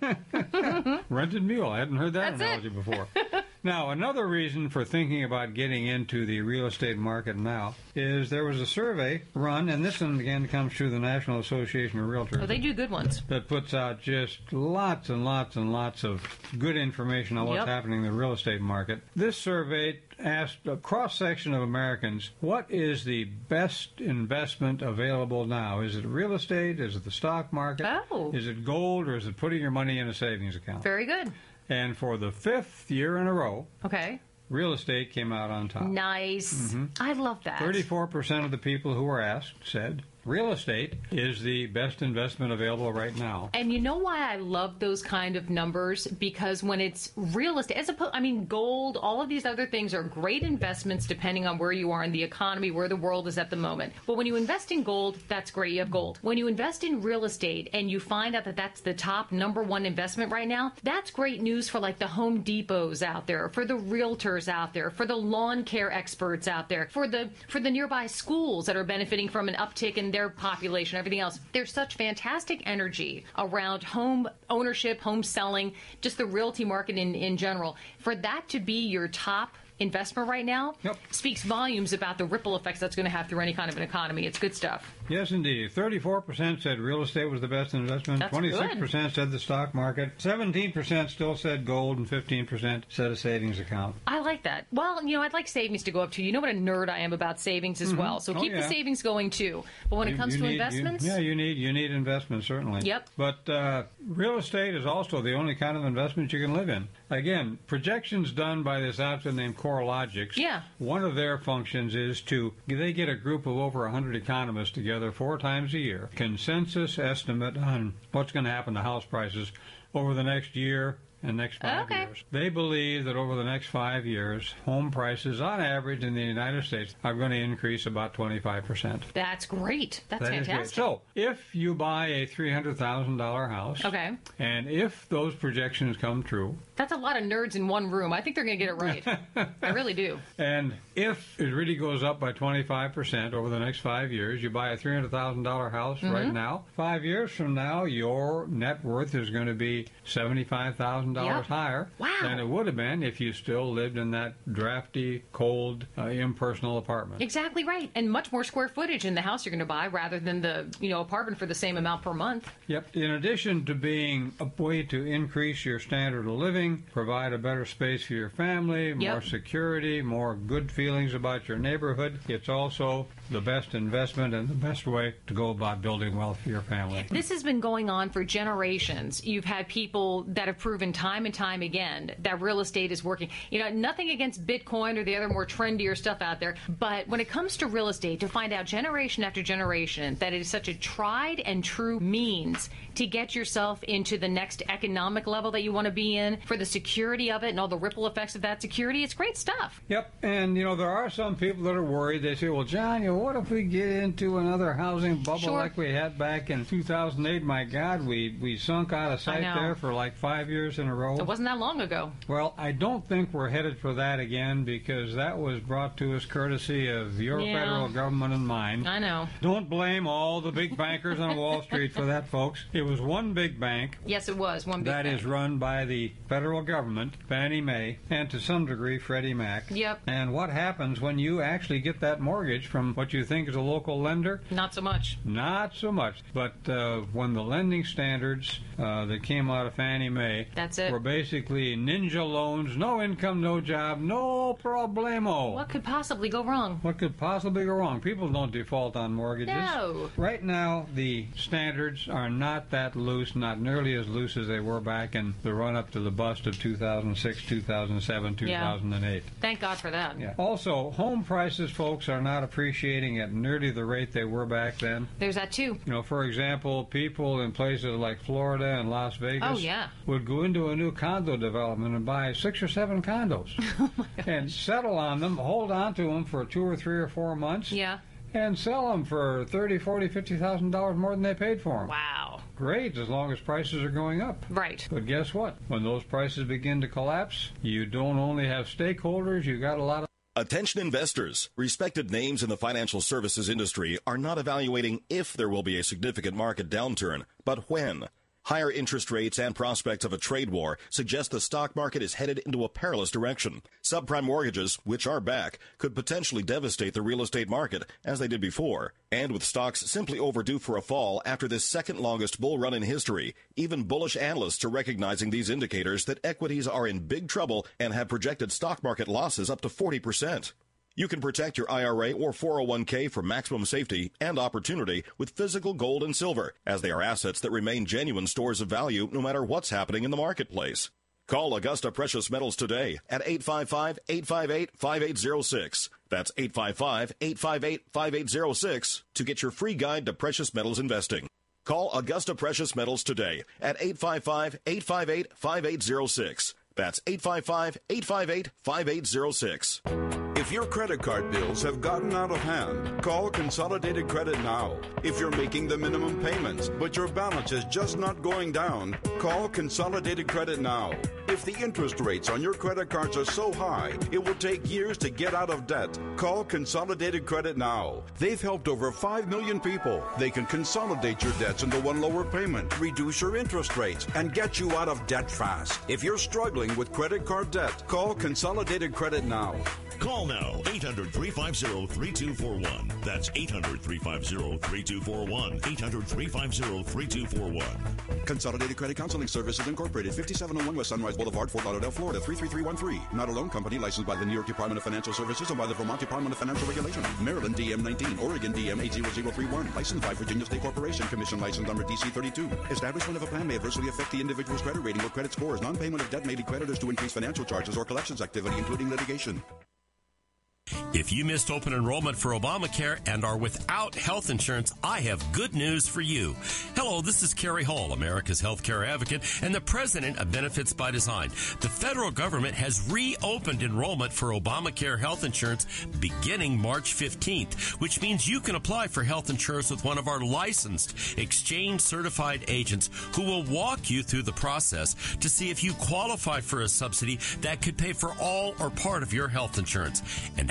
Rented mule. I hadn't heard that That's analogy it. before. Now, another reason for thinking about getting into the real estate market now is there was a survey run, and this one again comes through the National Association of Realtors. Oh, they do good ones. That puts out just lots and lots and lots of good information on what's Yep. happening in the real estate market. This survey asked a cross-section of Americans, what is the best investment available now? Is it real estate? Is it the stock market? Oh. Is it gold? Or is it putting your money in a savings account? Very good. And for the fifth year in a row, Okay. real estate came out on top. Nice. Mhm. I love that. thirty-four percent of the people who were asked said real estate is the best investment available right now. And you know why I love those kind of numbers? Because when it's real estate, as opposed, I mean, gold, all of these other things are great investments depending on where you are in the economy, where the world is at the moment. But when you invest in gold, that's great, you have gold. When you invest in real estate and you find out that that's the top number one investment right now, that's great news for like the Home Depots out there, for the realtors out there, for the lawn care experts out there, for the for the nearby schools that are benefiting from an uptick in their population, everything else. There's such fantastic energy around home ownership, home selling, just the realty market in, in general. For that to be your top investment right now yep. speaks volumes about the ripple effects that's going to have through any kind of an economy. It's good stuff. Yes, indeed. thirty-four percent said real estate was the best investment. That's twenty-six percent good. said the stock market. seventeen percent still said gold, and fifteen percent said a savings account. I like that. Well, you know, I'd like savings to go up too. You know what a nerd I am about savings as Mhm. well. So Oh, keep yeah. the savings going too. But when You- it comes you to need- you- investments, yeah, you need you need investment, certainly. Yep. But uh, real estate is also the only kind of investment you can live in. Again, projections done by this outfit named CoreLogics. Yeah. One of their functions is to they get a group of over one hundred economists together four times a year, consensus estimate on what's going to happen to house prices over the next year and next five Okay. years. They believe that over the next five years, home prices on average in the United States are going to increase about twenty-five percent. that's great. That's That is great. fantastic. So, if you buy a three hundred thousand dollars house, Okay. and if those projections come true, That's a lot of nerds in one room. I think they're going to get it right. I really do. and if it really goes up by twenty-five percent over the next five years, you buy a three hundred thousand dollars house right Mhm. now, five years from now, your net worth is going to be seventy-five thousand thousand dollars Yep. higher Wow. than it would have been if you still lived in that drafty, cold, uh, impersonal apartment. Exactly right. And much more square footage in the house you're going to buy rather than the, you know, apartment for the same amount per month. Yep. In addition to being a way to increase your standard of living, provide a better space for your family, more Yep. security, more good feelings about your neighborhood, it's also the best investment and the best way to go about building wealth for your family. This has been going on for generations. You've had people that have proven time and time again that real estate is working. You know, nothing against Bitcoin or the other more trendier stuff out there, but when it comes to real estate, to find out generation after generation that it is such a tried and true means to get yourself into the next economic level that you want to be in, for the security of it and all the ripple effects of that security, it's great stuff. Yep, and you know, there are some people that are worried. They say, well, John, you know, what if we get into another housing bubble Sure. like we had back in two thousand eight? My God, we, we sunk out of sight know. there for like five years in a row. It wasn't that long ago. Well, I don't think we're headed for that again, because that was brought to us courtesy of your Yeah. federal government and mine. I know. Don't blame all the big bankers on Wall Street for that, folks. It was one big bank Yes, it was. One big that thing. is run by the federal government, Fannie Mae, and to some degree Freddie Mac. Yep. And what happens when you actually get that mortgage from what you think is a local lender? Not so much. Not so much. But uh, when the lending standards uh, that came out of Fannie Mae That's it. were basically ninja loans, no income, no job, no problemo. What could possibly go wrong? What could possibly go wrong? People don't default on mortgages. No. Right now, the standards are not that loose, not nearly as loose as they were back in the run-up to the bust of two thousand six, two thousand seven, two thousand eight. Thank God for that. Yeah. Also, home prices, folks, are not appreciating at nearly the rate they were back then. There's that too. You know, for example, people in places like Florida and Las Vegas Oh, yeah. would go into a new condo development and buy six or seven condos Oh, and settle on them, hold on to them for two or three or four months. Yeah. And sell them for thirty, forty, fifty thousand dollars more than they paid for them. Wow. Great, as long as prices are going up. Right. But guess what? When those prices begin to collapse, you don't only have stakeholders, you got a lot of. Attention investors. Respected names in the financial services industry are not evaluating if there will be a significant market downturn, but when. Higher interest rates and prospects of a trade war suggest the stock market is headed into a perilous direction. Subprime mortgages, which are back, could potentially devastate the real estate market, as they did before. And with stocks simply overdue for a fall after this second longest bull run in history, even bullish analysts are recognizing these indicators that equities are in big trouble and have projected stock market losses up to forty percent. You can protect your I R A or four oh one k for maximum safety and opportunity with physical gold and silver, as they are assets that remain genuine stores of value no matter what's happening in the marketplace. Call Augusta Precious Metals today at eight five five, eight five eight, five eight zero six. That's eight five five, eight five eight, five eight zero six to get your free guide to precious metals investing. Call Augusta Precious Metals today at eight five five, eight five eight, five eight zero six. That's eight five five, eight five eight, five eight zero six. If your credit card bills have gotten out of hand, call Consolidated Credit now. If you're making the minimum payments, but your balance is just not going down, call Consolidated Credit now. If the interest rates on your credit cards are so high, it will take years to get out of debt, call Consolidated Credit now. They've helped over five million people. They can consolidate your debts into one lower payment, reduce your interest rates, and get you out of debt fast. If you're struggling with credit card debt, call Consolidated Credit now. Call now, eight hundred, three five zero, three two four one. That's eight hundred, three five zero, three two four one. eight hundred, three five zero, three two four one. Consolidated Credit Counseling Services Incorporated, fifty-seven oh one West Sunrise Boulevard, Fort Lauderdale, Florida, three three three one three. Not a loan company licensed by the New York Department of Financial Services and by the Vermont Department of Financial Regulation. Maryland D M nineteen, Oregon D M eight zero zero three one. Licensed by Virginia State Corporation, Commission license number D C thirty-two. Establishment of a plan may adversely affect the individual's credit rating or credit scores. Non-payment of debt may lead creditors to increase financial charges or collections activity, including litigation. If you missed open enrollment for Obamacare and are without health insurance, I have good news for you. Hello, this is Kerry Hall, America's healthcare advocate and the president of Benefits by Design. The federal government has reopened enrollment for Obamacare health insurance beginning March fifteenth, which means you can apply for health insurance with one of our licensed, exchange-certified agents who will walk you through the process to see if you qualify for a subsidy that could pay for all or part of your health insurance. And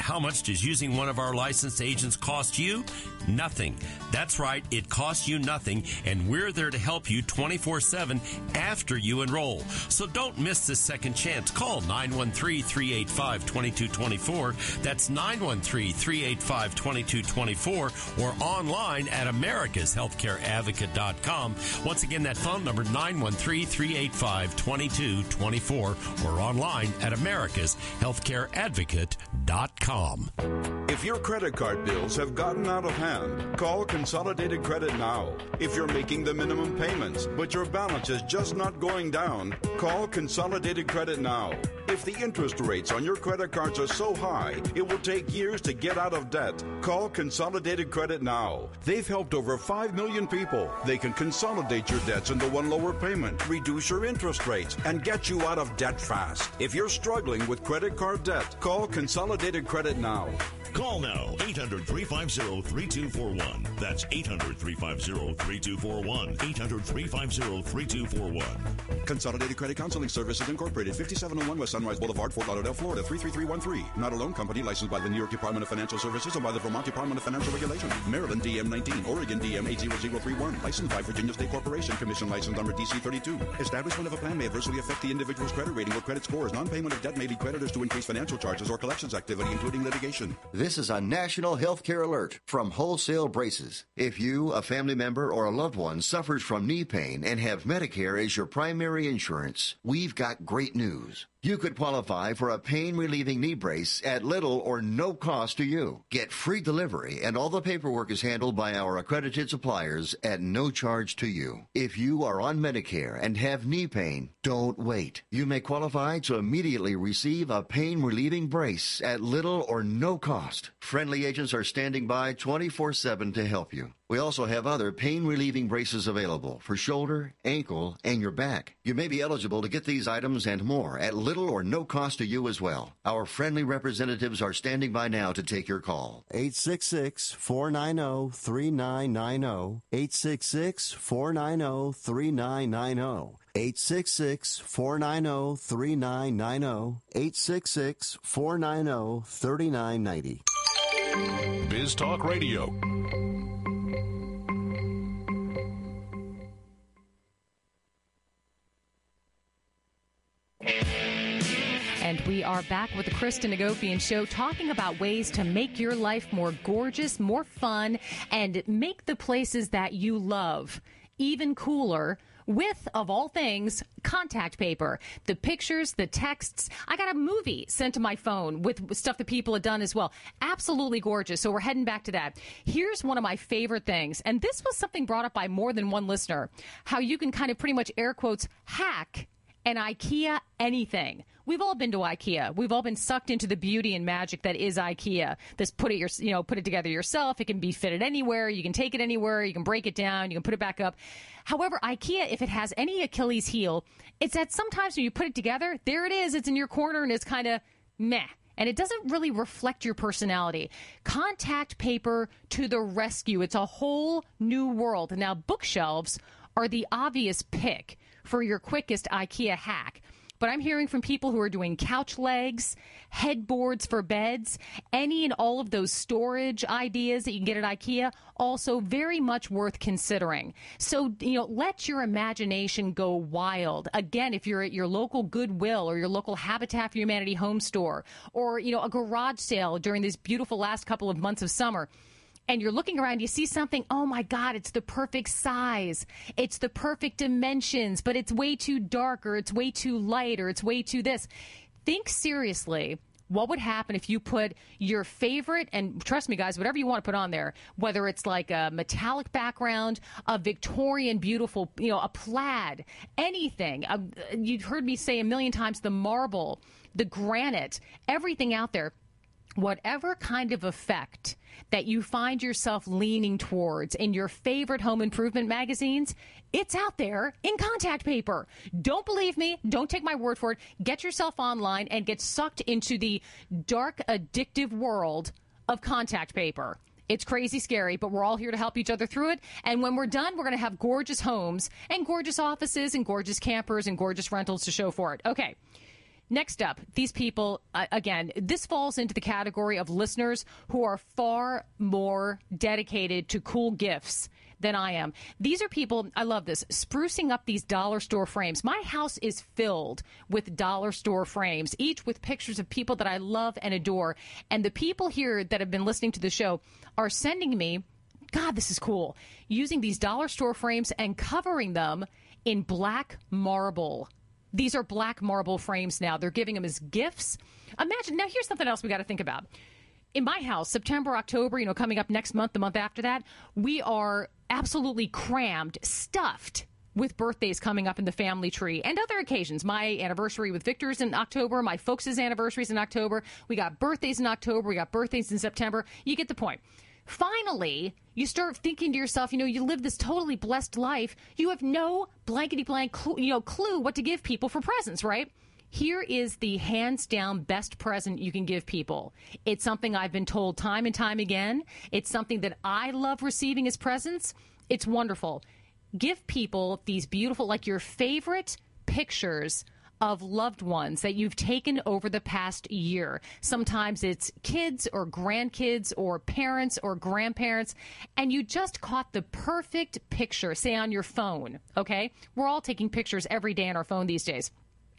how much does using one of our licensed agents cost you? Nothing. That's right, it costs you nothing, and we're there to help you twenty-four seven after you enroll. So don't miss this second chance. Call nine one three, three eight five, two two two four. That's nine one three, three eight five, two two two four, or online at americas healthcare advocate dot com. Once again, that phone number, nine one three, three eight five, two two two four, or online at americas healthcare advocate dot com. If your credit card bills have gotten out of hand, call Consolidated Credit now. If you're making the minimum payments, but your balance is just not going down, call Consolidated Credit now. If the interest rates on your credit cards are so high, it will take years to get out of debt. Call Consolidated Credit now. They've helped over five million people. They can consolidate your debts into one lower payment, reduce your interest rates, and get you out of debt fast. If you're struggling with credit card debt, call Consolidated Credit now. Call now, eight hundred, three five zero, three two four one. That's eight hundred, three five zero, three two four one. eight hundred, three five zero, three two four one. Consolidated Credit Counseling Services Incorporated, fifty-seven oh one West Sunrise Boulevard, Fort Lauderdale, Florida, three three three one three. Not a loan company licensed by the New York Department of Financial Services and by the Vermont Department of Financial Regulation. Maryland D M nineteen, Oregon D M eight zero zero three one. Licensed by Virginia State Corporation, Commission license number D C thirty-two. Establishment of a plan may adversely affect the individual's credit rating or credit scores. Non-payment of debt may lead creditors to increase financial charges or collections activity, including litigation. This is a national healthcare alert from Wholesale Braces. If you, a family member, or a loved one suffers from knee pain and have Medicare as your primary insurance, we've got great news. You could qualify for a pain-relieving knee brace at little or no cost to you. Get free delivery, and all the paperwork is handled by our accredited suppliers at no charge to you. If you are on Medicare and have knee pain, don't wait. You may qualify to immediately receive a pain-relieving brace at little or no cost. Friendly agents are standing by twenty-four seven to help you. We also have other pain-relieving braces available for shoulder, ankle, and your back. You may be eligible to get these items and more at little or no cost to you as well. Our friendly representatives are standing by now to take your call. eight six six, four nine zero, three nine nine zero. eight six six, four nine zero, three nine nine zero. eight six six, four nine zero, three nine nine zero. eight six six, four nine zero, three nine nine zero. Biz Talk Radio. And we are back with the Kristen Hagopian Show, talking about ways to make your life more gorgeous, more fun, and make the places that you love even cooler with, of all things, contact paper. The pictures, the texts. I got a movie sent to my phone with stuff that people had done as well. Absolutely gorgeous. So we're heading back to that. Here's one of my favorite things, and this was something brought up by more than one listener, how you can kind of pretty much air quotes hack an IKEA anything. We've all been to IKEA. We've all been sucked into the beauty and magic that is IKEA. This put it your, you know, put it together yourself. It can be fitted anywhere. You can take it anywhere. You can break it down. You can put it back up. However, IKEA, if it has any Achilles heel, it's that sometimes when you put it together, there it is. It's in your corner and it's kind of meh. And it doesn't really reflect your personality. Contact paper to the rescue. It's a whole new world. Now, bookshelves are the obvious pick for your quickest IKEA hack. But I'm hearing from people who are doing couch legs, headboards for beds, any and all of those storage ideas that you can get at IKEA, also very much worth considering. So, you know, let your imagination go wild. Again, if you're at your local Goodwill or your local Habitat for Humanity home store, or, you know, a garage sale during this beautiful last couple of months of summer, and you're looking around, you see something, oh my God, it's the perfect size. It's the perfect dimensions, but it's way too dark, or it's way too light, or it's way too this. Think seriously. What would happen if you put your favorite, and trust me, guys, whatever you want to put on there, whether it's like a metallic background, a Victorian beautiful, you know, a plaid, anything. Uh, you've heard me say a million times the marble, the granite, everything out there. Whatever kind of effect that you find yourself leaning towards in your favorite home improvement magazines, it's out there in contact paper. Don't believe me. Don't take my word for it. Get yourself online and get sucked into the dark, addictive world of contact paper. It's crazy scary, but we're all here to help each other through it. And when we're done, we're going to have gorgeous homes and gorgeous offices and gorgeous campers and gorgeous rentals to show for it. Okay. Next up, these people, uh, again, this falls into the category of listeners who are far more dedicated to cool gifts than I am. These are people, I love this, sprucing up these dollar store frames. My house is filled with dollar store frames, each with pictures of people that I love and adore. And the people here that have been listening to the show are sending me, God, this is cool, using these dollar store frames and covering them in black marble. These are black marble frames now. They're giving them as gifts. Imagine, now here's something else we got to think about. In my house, September, October, you know, coming up next month, the month after that, we are absolutely crammed, stuffed with birthdays coming up in the family tree and other occasions. My anniversary with Victor's in October, my folks' anniversaries in October. We got birthdays in October. We got birthdays in September. You get the point. Finally, you start thinking to yourself, you know, you live this totally blessed life. You have no blankety blank, cl- you know, clue what to give people for presents, right? Here is the hands down best present you can give people. It's something I've been told time and time again. It's something that I love receiving as presents. It's wonderful. Give people these beautiful, like your favorite pictures of loved ones that you've taken over the past year. Sometimes it's kids or grandkids or parents or grandparents, and you just caught the perfect picture, say on your phone, okay? We're all taking pictures every day on our phone these days.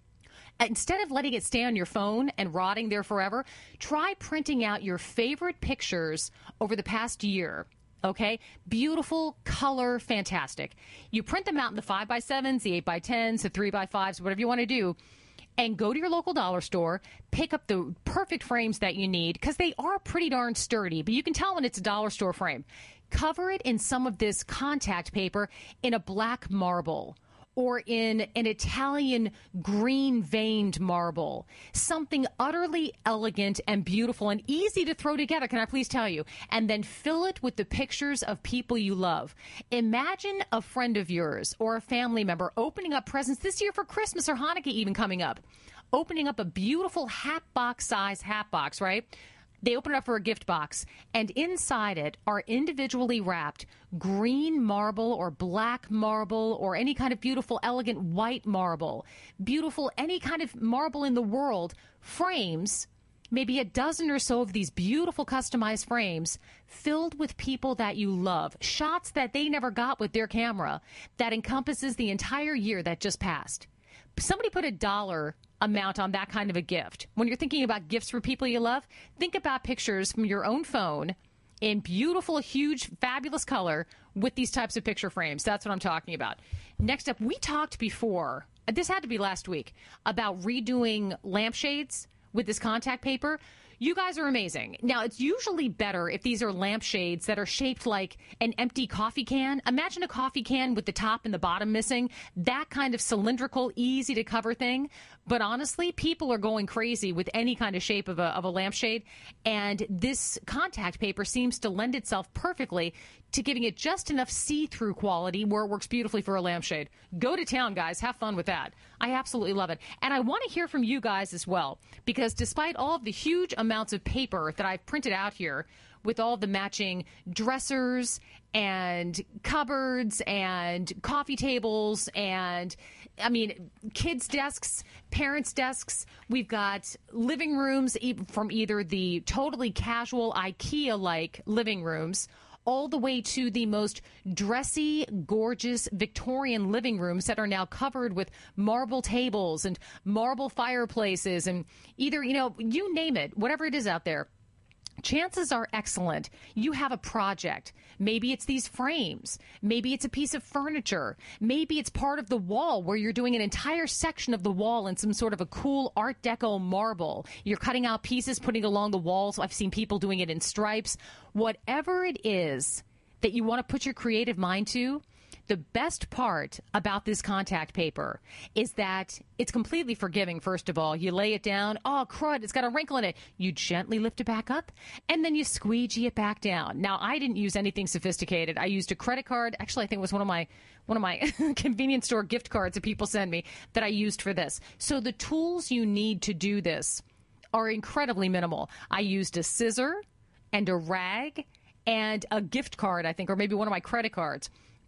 Instead of letting it stay on your phone and rotting there forever, try printing out your favorite pictures over the past year. Okay? Beautiful, color, fantastic. You print them out in the five by sevens, the eight by tens, the three by fives, whatever you want to do, and go to your local dollar store, pick up the perfect frames that you need, because they are pretty darn sturdy, but you can tell when it's a dollar store frame. Cover it in some of this contact paper in a black marble, or in an Italian green-veined marble, something utterly elegant and beautiful and easy to throw together, can I please tell you? And then fill it with the pictures of people you love. Imagine a friend of yours or a family member opening up presents this year for Christmas or Hanukkah even coming up, opening up a beautiful hat box size hat box, right? They open it up for a gift box, and inside it are individually wrapped green marble or black marble or any kind of beautiful, elegant white marble, beautiful, any kind of marble in the world, frames, maybe a dozen or so of these beautiful customized frames filled with people that you love, shots that they never got with their camera that encompasses the entire year that just passed. Somebody put a dollar amount on that kind of a gift. When you're thinking about gifts for people you love, think about pictures from your own phone in beautiful, huge, fabulous color with these types of picture frames. That's what I'm talking about. Next up, we talked before, this had to be last week, about redoing lampshades with this contact paper. You guys are amazing. Now, it's usually better if these are lampshades that are shaped like an empty coffee can. Imagine a coffee can with the top and the bottom missing. That kind of cylindrical, easy to cover thing. But honestly, people are going crazy with any kind of shape of a, of a lampshade. And this contact paper seems to lend itself perfectly to giving it just enough see-through quality where it works beautifully for a lampshade. Go to town, guys. Have fun with that. I absolutely love it. And I want to hear from you guys as well, because despite all of the huge amounts of paper that I've printed out here with all the matching dressers and cupboards and coffee tables and, I mean, kids' desks, parents' desks. We've got living rooms from either the totally casual IKEA-like living rooms all the way to the most dressy, gorgeous Victorian living rooms that are now covered with marble tables and marble fireplaces and either, you know, you name it, whatever it is out there. Chances are excellent. You have a project. Maybe it's these frames. Maybe it's a piece of furniture. Maybe it's part of the wall where you're doing an entire section of the wall in some sort of a cool Art Deco marble. You're cutting out pieces, putting it along the walls. I've seen people doing it in stripes. Whatever it is that you want to put your creative mind to, the best part about this contact paper is that it's completely forgiving, first of all. You lay it down. Oh, crud, it's got a wrinkle in it. You gently lift it back up, and then you squeegee it back down. Now, I didn't use anything sophisticated. I used a credit card. Actually, I think it was one of my one of my convenience store gift cards that people send me that I used for this. So the tools you need to do this are incredibly minimal. I used a scissor and a rag and a gift card, I think, or maybe one of my credit cards.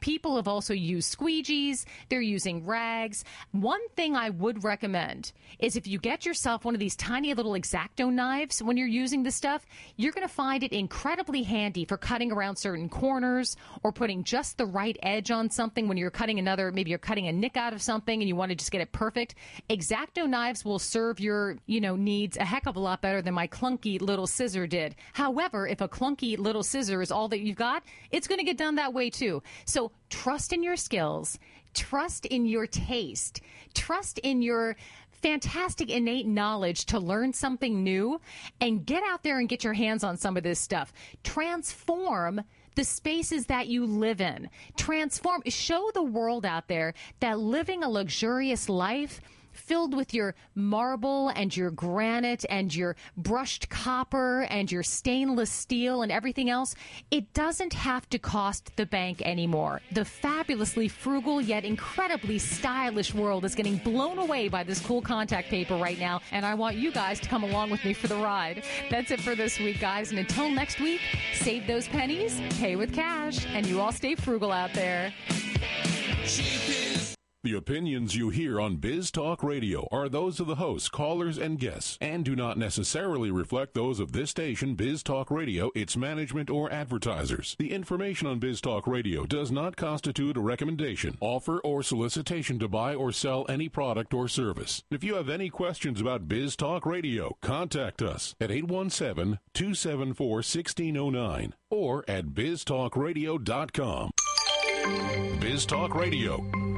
People have also used squeegees. They're using rags. One thing I would recommend is if you get yourself one of these tiny little X-Acto knives when you're using this stuff, you're going to find it incredibly handy for cutting around certain corners or putting just the right edge on something when you're cutting another, maybe you're cutting a nick out of something and you want to just get it perfect. X-Acto knives will serve your, you know, needs a heck of a lot better than my clunky little scissor did. However, if a clunky little scissor is all that you've got, it's going to get done that way too. So trust in your skills, trust in your taste, trust in your fantastic innate knowledge to learn something new, and get out there and get your hands on some of this stuff. Transform the spaces that you live in. Transform, show the world out there that living a luxurious life filled with your marble and your granite and your brushed copper and your stainless steel and everything else, it doesn't have to cost the bank anymore. The fabulously frugal yet incredibly stylish world is getting blown away by this cool contact paper right now, and I want you guys to come along with me for the ride. That's it for this week, guys, and until next week, save those pennies, pay with cash, and you all stay frugal out there. The opinions you hear on Biz Talk Radio are those of the hosts, callers, and guests, and do not necessarily reflect those of this station, Biz Talk Radio, its management, or advertisers. The information on Biz Talk Radio does not constitute a recommendation, offer, or solicitation to buy or sell any product or service. If you have any questions about Biz Talk Radio, contact us at eight one seven, two seven four, one six zero nine or at biz talk radio dot com. Biz Talk Radio.